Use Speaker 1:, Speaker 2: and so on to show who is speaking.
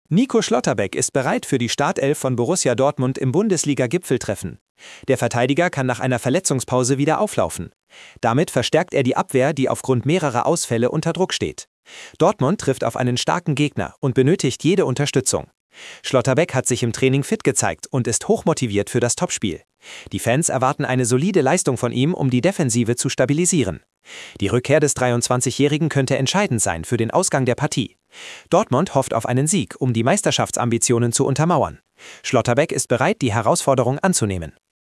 Speaker 1: Nico Schlotterbeck ist bereit für die Startelf von Borussia Dortmund im Bundesliga-Gipfeltreffen. Der Verteidiger kann nach einer Verletzungspause wieder auflaufen. Damit verstärkt er die Abwehr, die aufgrund mehrerer Ausfälle unter Druck steht. Dortmund trifft auf einen starken Gegner und benötigt jede Unterstützung. Schlotterbeck hat sich im Training fit gezeigt und ist hochmotiviert für das Topspiel. Die Fans erwarten eine solide Leistung von ihm, um die Defensive zu stabilisieren. Die Rückkehr des 23-Jährigen könnte entscheidend sein für den Ausgang der Partie. Dortmund hofft auf einen Sieg, um die Meisterschaftsambitionen zu untermauern. Schlotterbeck ist bereit, die Herausforderung anzunehmen.